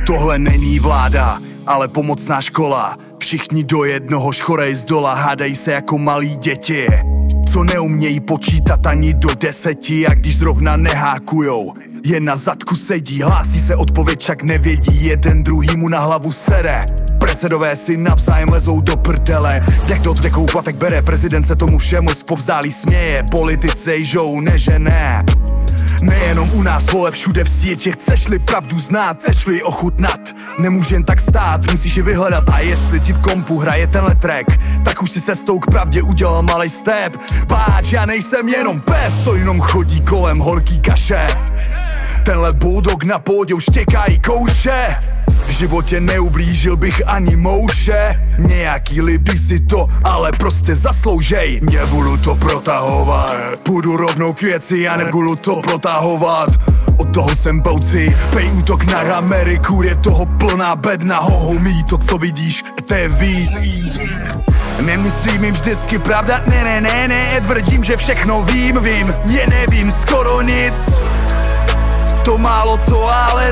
Tohle není vláda, ale pomocná škola. Všichni do jednoho šchorej z dola, hádají se jako malí děti, co neumějí počítat ani do 10, a když zrovna nehákujou, jen na zadku sedí. Hlásí se odpověď, však nevědí, jeden druhýmu na hlavu sere. Predsedové si navzájem lezou do prdele, jak to oddekou platek bere. Prezident se tomu všemu zpovzdálí směje, politici jžou nežené. Nejenom u nás, vole, všude v světě. Chceš-li pravdu znát, chceš-li ochutnat, nemůže jen tak stát, musíš ji vyhledat. A jestli ti v kompu hraje tenhle track, tak už si cestou k pravdě udělal malej step. Páč, já nejsem jenom pes, co jenom chodí kolem horký kaše. Tenhle bulldog na pódě už těkají kouše. V životě neublížil bych ani mouše. Nějaký lidi si to ale prostě zasloužej. Nebudu to protahovat, půjdu rovnou k věci, já nebudu to protahovat. Od toho jsem bouci, pej útok na Ameriku, je toho plná bedna. Homí, to co vidíš, TV. Nemusím jim vždycky pravda, ne, tvrdím, že všechno vím, je nevím skoro nic. To málo co ale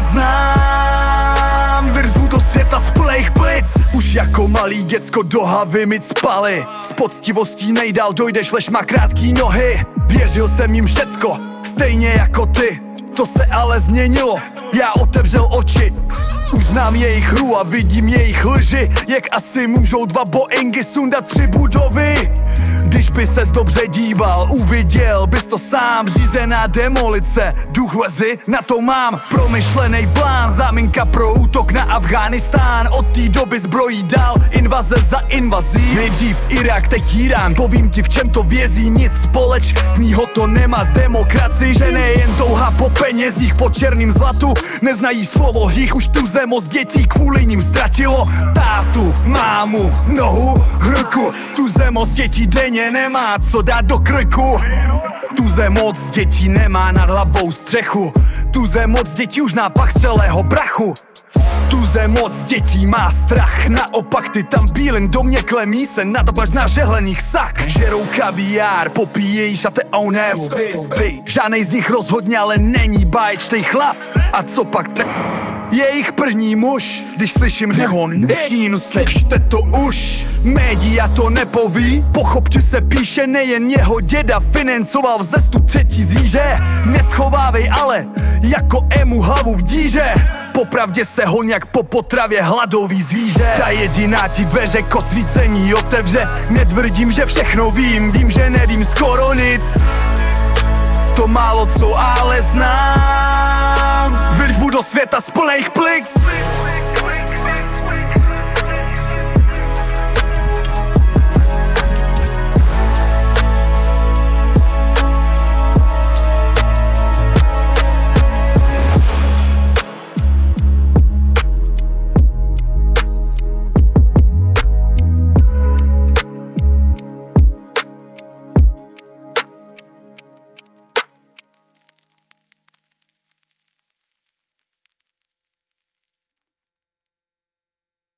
znám, vyrzu do světa z plných plic. Už jako malý děcko do havy mi cpali, s poctivostí nejdál dojdeš, lež má krátký nohy. Věřil jsem jim všecko, stejně jako ty, to se ale změnilo, já otevřel oči. Už znám jejich hru a vidím jejich lži, jak asi můžou 2 Boeingy sundat 3 budovy. Když by ses dobře díval, uviděl bys to sám, řízená demolice, duch lezy, na to mám promyšlený plán, záminka pro útok na Afghánistán. Od té doby zbrojí dál, invaze za invazí, nejdřív Irák, teď Irán, povím ti v čem to vězí, nic společnýho to nemá s demokracií, že nejen touha po penězích, po černým zlatu, neznají slovo hřích, už tu zemoc dětí kvůli ním ztratilo tátu, mámu, nohu, ruku, tu zemoc dětí denně nemá co dát do krku. Tu zemoc dětí nemá nad hlavou střechu, tu zemoc dětí už nápach z celého brachu. Tu zemoc dětí má strach, naopak ty tam bílin domě klemí se na to až na žehlených sak. Žerou kaviár, popíjejí šate onesty, žádnej z nich rozhodně ale není báječnej chlap. A co pak jejich první muž, když slyším hřínu, slyšte to už. Média to nepoví, pochopte se píše, nejen jeho děda financoval vzestup 3. zíře. Neschovávej ale jako emu hlavu v díře, popravdě se hoň jak po potravě hladový zvíře. Ta jediná ti dveře k osvícení otevře, netvrdím, že všechno vím, že nevím skoro nic. To málo co ale znám, vyřvu do světa z plných plic.